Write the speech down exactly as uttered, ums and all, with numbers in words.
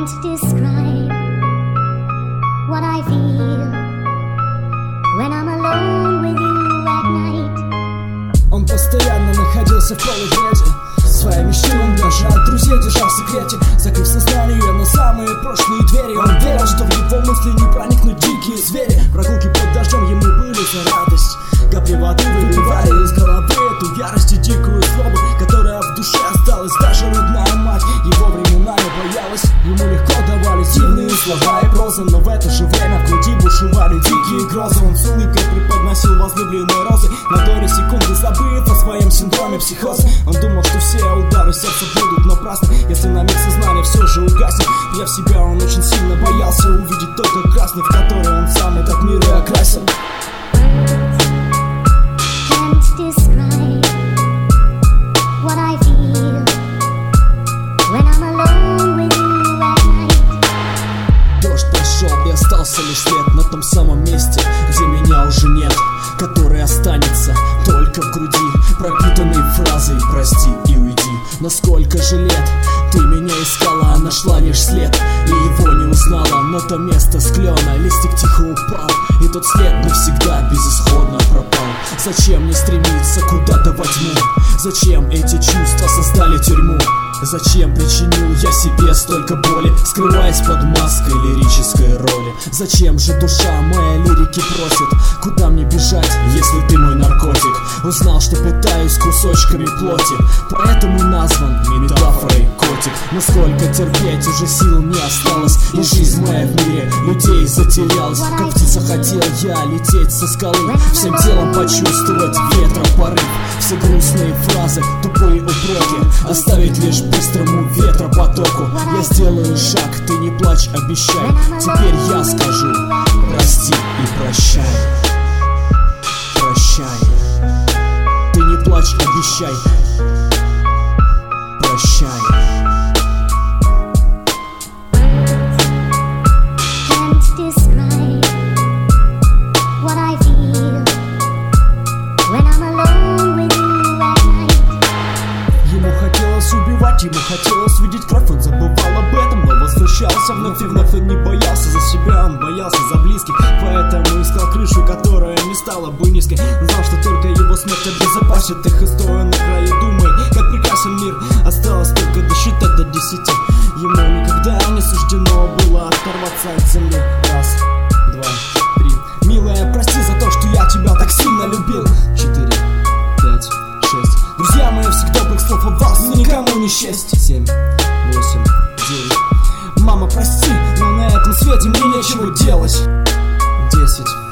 Can't describe what I feel when I'm alone with you at night. Он постоянно находился в поле грязи, своими силами даже от друзей держал в секрете, закрыв сознание на самые прошлые двери. Он верил, что в его мысли не проникнут дикие звери. Прогулки под дождем ему были за радость. Капли воды выливали из головы эту ярость и дикую злобу, которая в душе осталась. Даже родная мать его временами боялась. Ему легко давались дивные слова и проза, но в это же время в груди бушевали дикие грозы. Он с улыбкой преподносил возлюбленные розы, на доли секунды забыв о своем синдроме психоза. Он думал, что все удары сердца будут напрасны, если на миг сознание все же угаснет. Я в себя он очень сильно боялся увидеть только красный, в который он сам этот мир и окрасил. Can't describe what I feel when I'm alone with you at night. Дождь прошел и остался лишь след на том самом месте, где меня уже нет, который останется только в груди, пропитанный фразой «прости и уйди». Но сколько же лет ты меня искала, а нашла лишь след и его не узнала. Но то место с клена листик тихо упал, и тот след навсегда безысходно пропал. Зачем мне стремиться куда-то во тьму? Зачем эти чувства создали тюрьму? Зачем причинил я себе столько боли, скрываясь под маской лирической роли? Зачем же душа моя лирики просит? Куда мне бежать, если ты мой наркотик? Узнал, что питаюсь кусочками плоти, поэтому назван метафорой котик. Но сколько терпеть, уже сил не осталось, и жизнь моя в мире людей затерялась. Как птица хотел я лететь со скалы, всем телом почувствовать ветра порыв. Все грустные фразы, тупые упреки оставить лишь быстрому ветропотоку. Я сделаю шаг, ты не плачь, обещай. Теперь я скажу прости и прощай. Прощай. Ты не плачь, обещай. Прощай. Can't describe what I feel when I'm alone with you at night. Ему хотелось убивать, ему хотелось видеть кровь. Он забывал об этом, но возвращался вновь и вновь. Он не боялся за себя, он боялся за близких, поэтому искал крышу, которая не стала бы низкой. Знал, что только его смерть обезопасит их, и стоя на краю думает, как прекрасен мир. Осталось только досчитать до десяти. Ему никогда не суждено было оторваться от земли. Раз, два, три. Милая, прости за то, что я тебя так сильно любил. Четыре, пять, шесть. Друзья мои, всех добрых слов о вас, но никому не счесть. Семь, восемь, девять. Мама, прости, но на этом свете мне нечего делать. Десять.